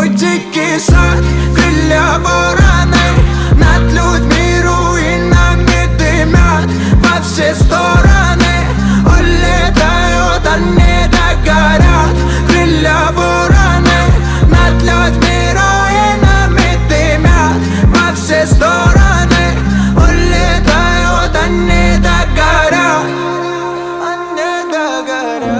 дикий сад, крылья вороны над людьми руинами дымят во все стороны. Улетают, они догорят. Крылья вороны над людьми руинами дымят во все стороны. Улетают, они догорят. Они догорят.